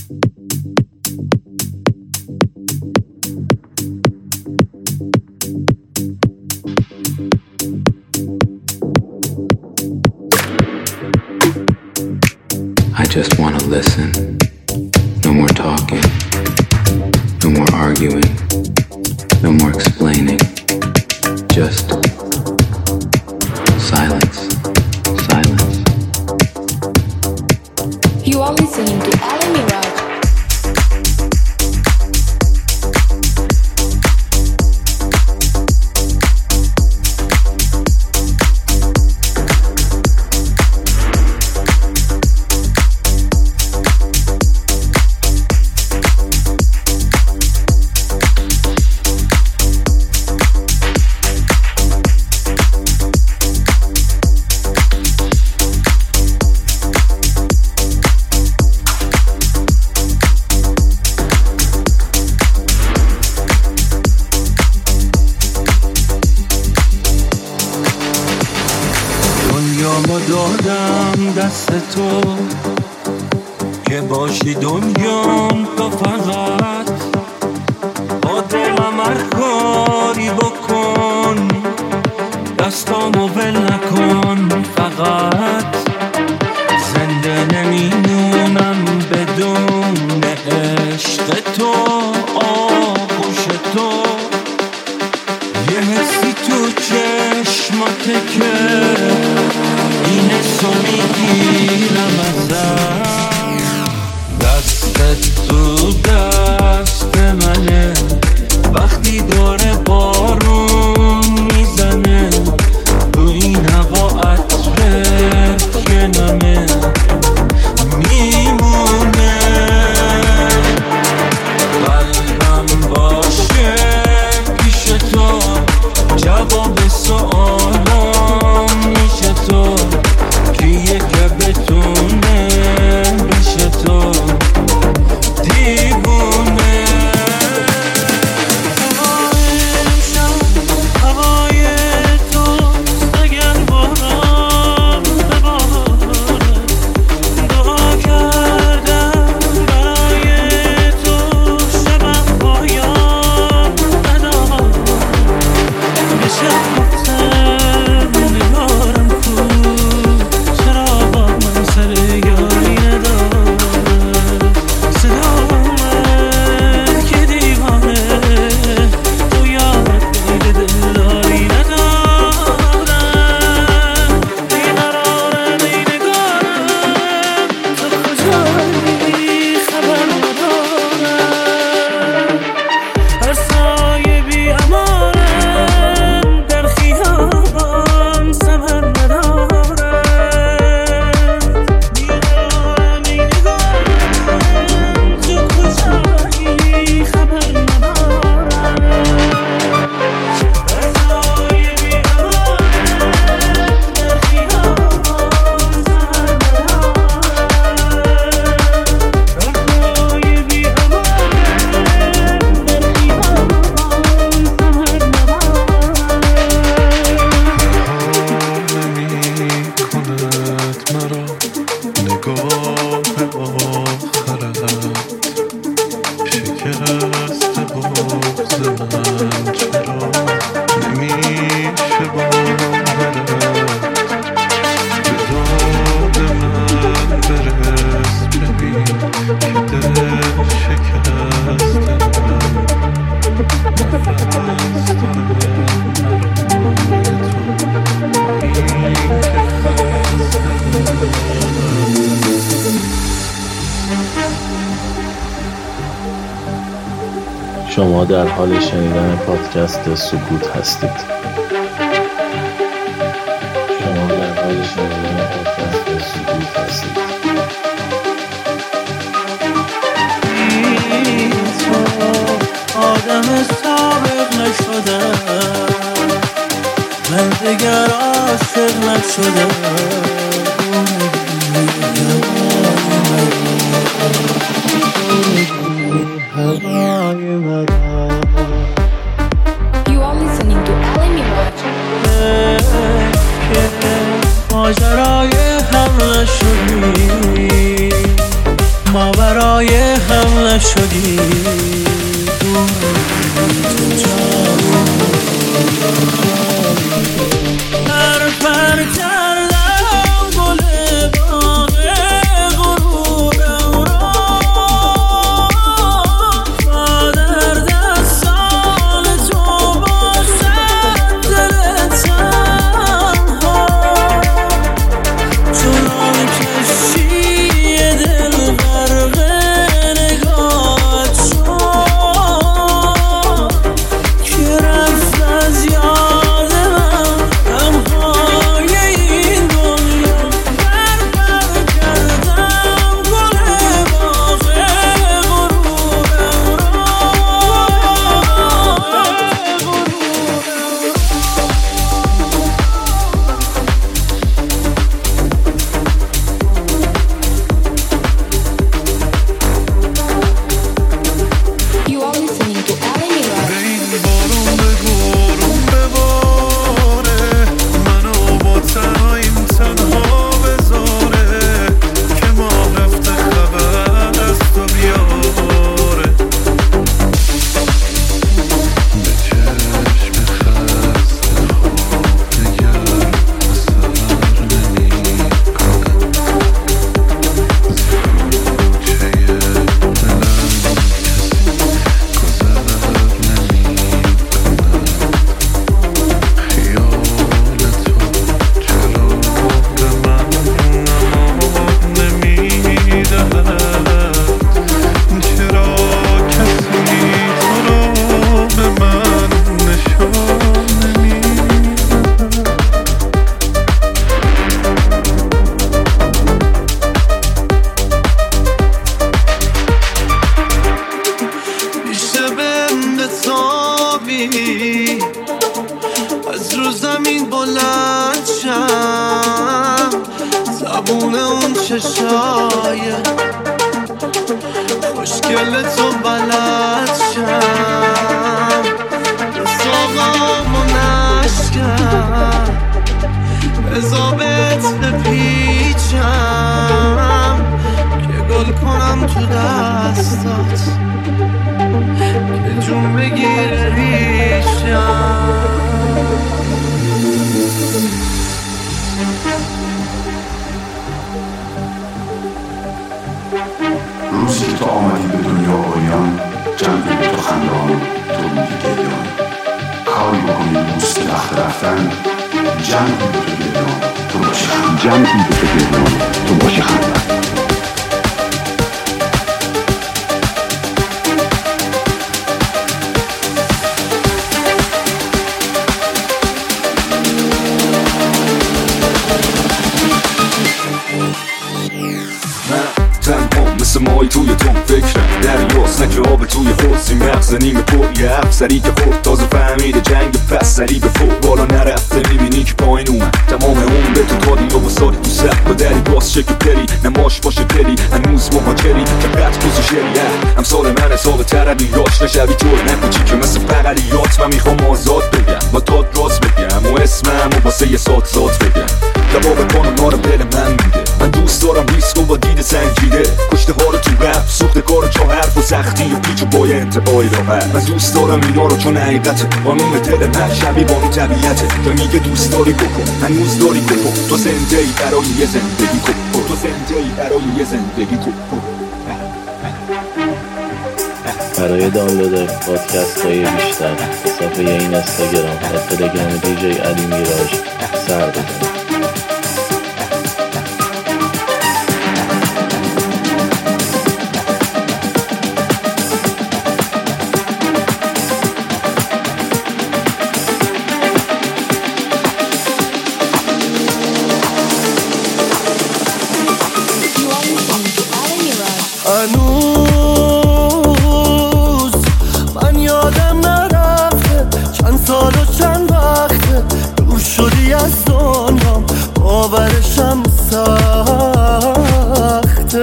I just want to listen. No more talking. No more arguing. No more explaining. Just silence. Silence. You are listening to Ali Mirage. دادم دست تو که باشی دنیام تو فقط با دلم هر کاری بکن دستامو ول نکن فقط زنده نمیمونم بدون عشق تو آغوش تو یه حسی تو چشماته که این حسو میگیرم ازم دستت تو دست منه وقتی داره بارون میزنه تو این هوا عطرت که نمه میمونه قلبم باشه پیش تو جواب سوالام میشه تو کیه که بتونه بشه تو دیوونه هوای تو اگر باران بباره دعا کردم برای تو شبم پایان ندارم بشه گفتم نگارم کو چرا با من سر یاری نداره صدام که دیوانه تو یاد میده دلداری ندارم بیقرارم ای نگارم تو کجایی خبر ندارم هر سایه بی امانم در خیابان سمر ندارم بیقرارم ای نگارم تو کجایی خبر ندارم هر سایه بی امانم در خیابان سمر شما در حال شنیدن پادکست سکوت هستید. شما در حال شنیدن پادکست سکوت هستید. آدم سابق نشدم من دیگر عاشق نشدم You are listening to Ali Mirage. ماجرای هم نشدی ما برای مایه هم نشدی پر کردم گل باغ غرورم را تا در دستان تو باشد دل تنها چنان کشی دل غرق نگاهت شد که رفت از یاد من غمهای این دنیا پر کردم گل باغ غرورم You are listening to Ali Mirage. این بارون به بارون بباره منو با تنهاییم تنها بذاره که ما رفته خبر از تو بیاره به چشم خسته خواب نگر اثر نمی کنم چه دلم گذر خیال تو چرا به من امان نمیدهد چرا کسی تو رو به من نشان میشه بهم بتابی از رو زمین بلند شم زبون اون چشای خوشگل تو بلد شم رساقام و نشکم بزابت بپیچم که گل کنم تو دستات که جون بگیره ریشم روزی که تو آمدی به دنیا آیان جمعی به تو خندان تو میگی گریان کاری بکنی دوست وقت رفتن جمعی به تو گریان تو باشی خندان جمعی به تو گریان تو باشی خندان تنها مثل مای توی تون فکرم دریاست نکه آب توی حوضی مغز نیمه پر یه افسری که خورد تازه فهمیده جنگ پس سری به فوق بالا نرفته میبینی که پایین اومد تمام اون به تو دادی و بساری تو سر با دری باز شکل پری نماش باشه پری هنوز مهاجری که قد کوزو شریه امثال من حساب تربی یاش نشوی توی نکوچی که مثل بغلیات من میخوام آزاد بگم با داد راست بگم و اسمم و واسه یه سات زاد بگم جواب کانونا رو دل من میده من دوست دارم ریسک و با دید سنجیده کشته ها رو تو رفت سوخته کار چه حرف و سختی و پیچ و پای انتباهی راحت من دوست دارم اینا رو چون حقیقته قانون دل من شبیه بانو طبیعته تو میگه دوست داری بکن هنوز داری بکن تو زنده ای برای یه زندگی کن تو زنده ای برای یه زندگی کن برای دانلود پادکست های بیشتر به صفحه این اینستاگرام و تلگرام دیجی علی میراژ سر بزنید. You are listening to Ali Mirage. هنوز من یادم نرفته چند سال و چند وقته دور شدی از دنیا باورشم سخته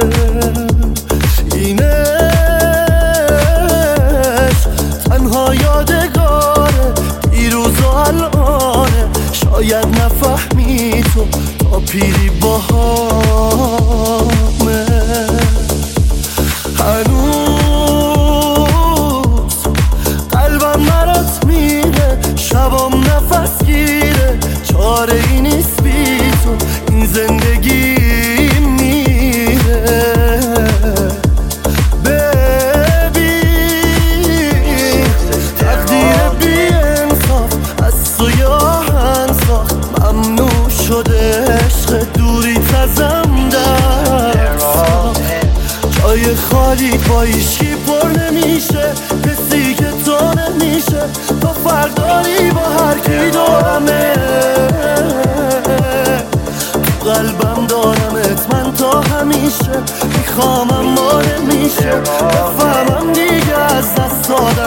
اینش تنها یادگاره دیروز و الانه شاید نفهمی تو تا پیری باهامه هنوز قلبم برات میره، شبام نفس گیره، چاره ای نیست بی تو این زندگی میره. ببین تقدیر بی انصاف از تو یا هنساخت، ممنوع شده عشق دوریت ازم دست، جای خالی با ایشکی پر نمیشه، کسی که تو نمیشه، تو فرداری با هر کی دارمه، تو قلبم دارمت من تا همیشه، میخوامم ما نمیشه، بفهمم دیگه از دست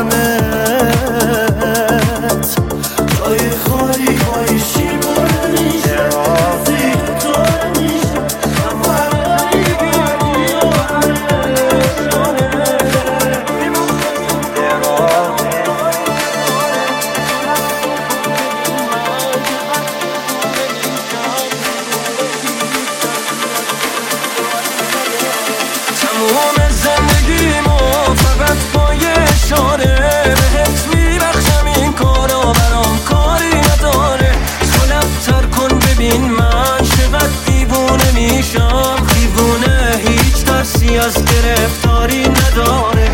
دادمت، جای خالی با ایشکی پر نمیشه، کسی که تو نمیشه، تو فرداری با هر کی تموم زندگیمو فقط با یه اشاره بهت میبخشم، این کارا برام کاری نداره، تو لبتر کن ببین من چقدر دیوونه میشم، دیوونه هیچ ترسی از گرفتاری نداره.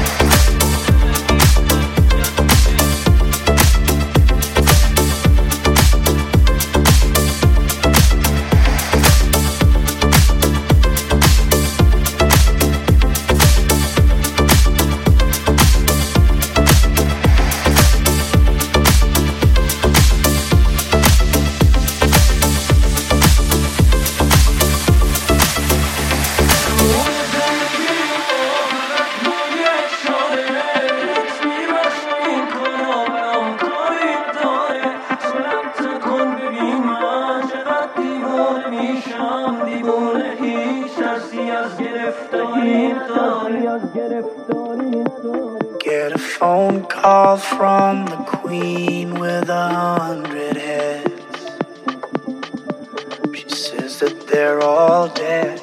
Get a phone call from the Queen with 100 heads. She says that they're all dead.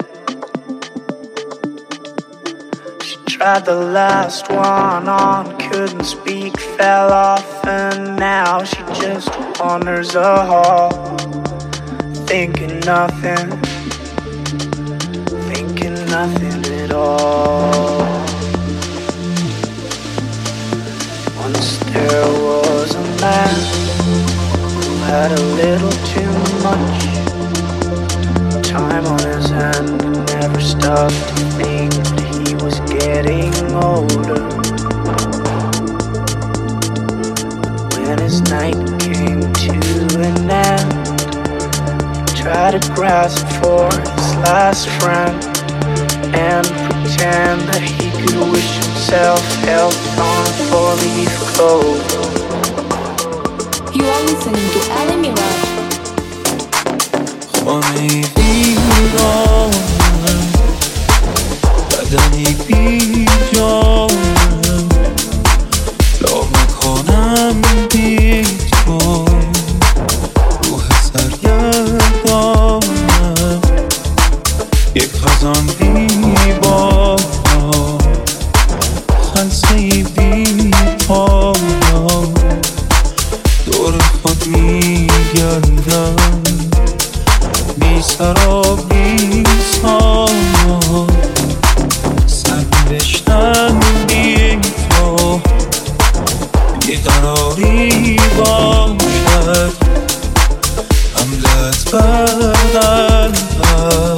She tried the last one on, couldn't speak, fell off, and now she just wanders a hall, thinking nothing at all. Once there was a man who had a little too much time on his hand and never stopped to think that he was getting older. When his night came to an end, he tried to grasp for his last friend and pretend that he could wish himself health on a four-leaf clover. You are listening to Ali Mirage. خانه ویرانم، بدنی بی جانم، لامکانم بی تو، روح سرگردانم، یک خزان بی بارم، خلصه‌ای بی پایان، دور خود میگردم، بی سر و بی سامان، سرنوشتم بی تو، بیقراری باشد، حملت بر قلبم،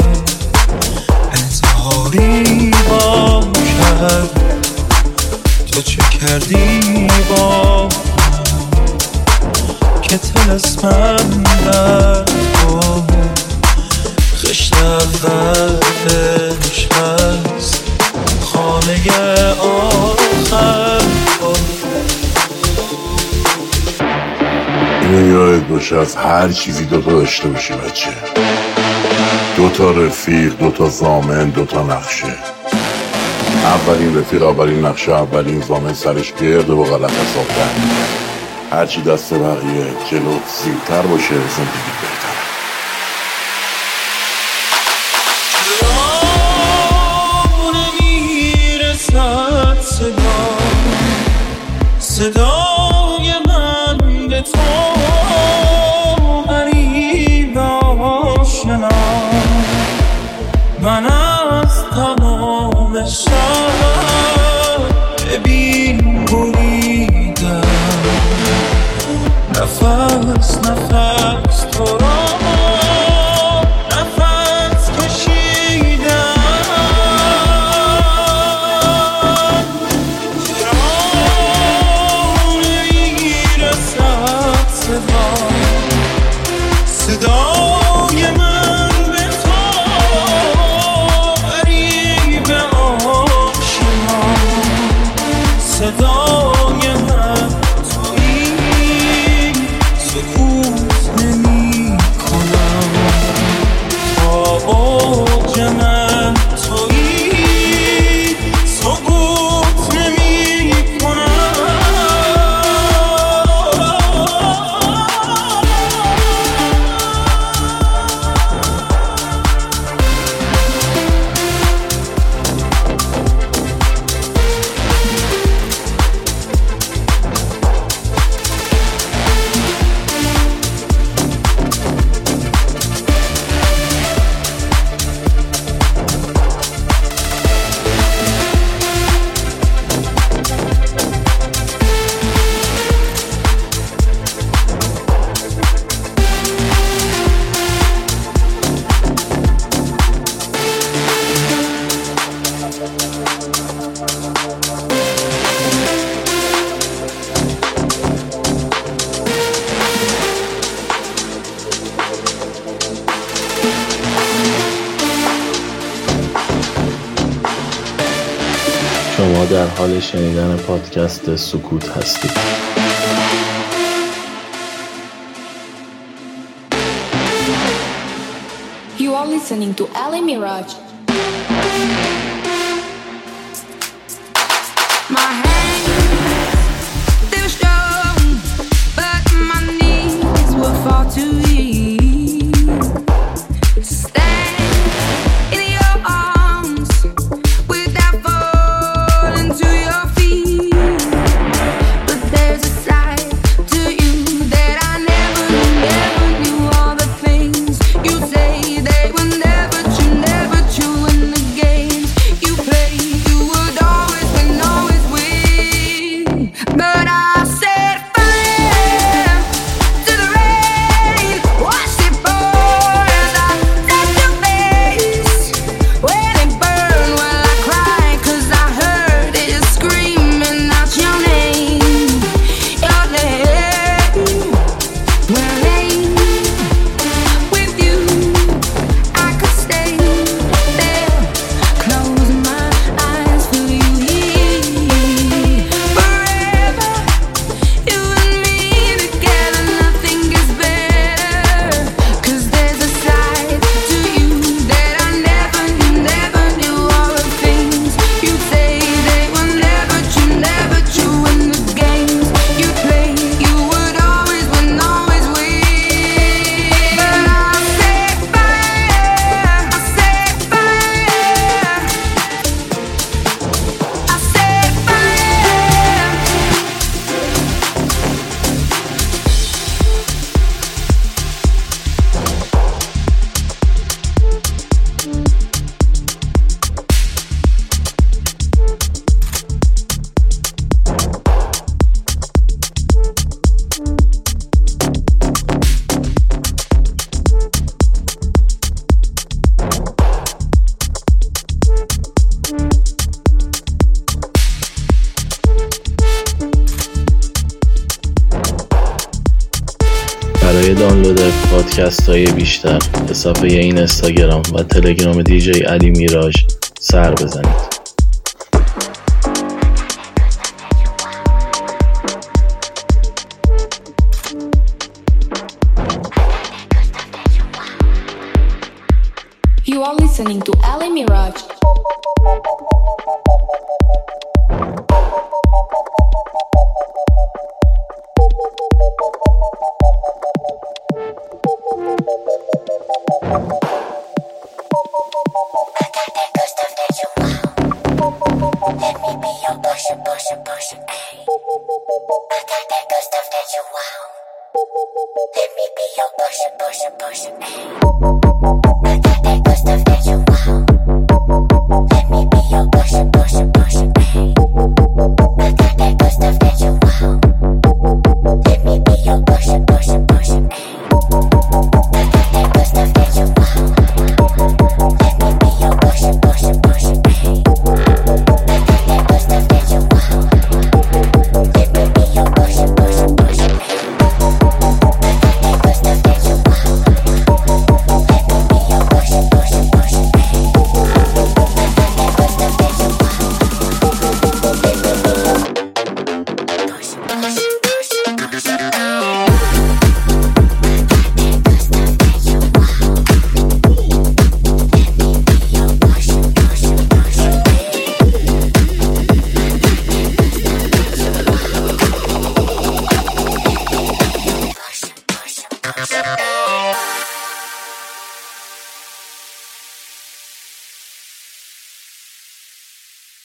انتحاری باشد، تو چه کردی با که طلسمم در تو، خشت اولش هست، خانه آخر اینو یاد باشه، از هر چیزی دوتا داشته باشی بچه، دوتا رفیق، دوتا ضامن، دوتا نقشه. اولین رفیق، اولین نقشه، اولین ضامن سرش گرده و غلط حساب کرد. هرچی دست بقیه جلو سیرتر باشه زندگی بهتر. صدای من به تو غریب آشنا، من از تمام شب ببین بریدم، نفس نفس تو را نفس کشیدم. صدای من به تو غریب آشنا، صدای من تویی، سکوت نمی کنم، تا اوج من تویی، سکوت نمی کنم. شما در حال شنیدن پادکست سکوت هستید. You are listening to Ali Mirage. My hands, they were strong, but my knees were far too weak to stand in your arms without falling to your feet. But there's a side to you that I never knew. All the things you say, they were never true in the games you play. You would always win, always win. But I set fire to the rain, watched it pour as I touched your face. When it burned, well I cried 'cause I heard it screaming out your name, your name. Well, with you I could stay there, close my eyes, feel you here forever. You and me together, nothing gets better. 'Cause there's a side to you that I never knew. All the things you say, they were never true in the games you play. You would always win, always win. But I set fire, I set fire, I set fire. برای دانلود پادکست های بیشتر به صفحه این اینستاگرام و تلگرام دیجی علی میراژ سر بزنید. You are listening to Ali Mirage. I got that good stuff that you want. Let me me be your portion, portion, portion, ayy. I got that good stuff that you want. Let me be your portion, portion, portion, ayy. I got that good stuff that you want. Let me be your portion, portion, portion, ayy. I got that good stuff that you want. Let me be your portion, portion, portion, ayy. I got that good stuff that you want. Let me be your portion, portion, portion, ayy. I got that good stuff that you want. Let me be your portion, portion, portion, ayy. I got that good stuff that you want. Let me be your portion, portion, portion, ayy. I got that good stuff that you want. Let me be your portion, portion, portion, portion, ayy. Push.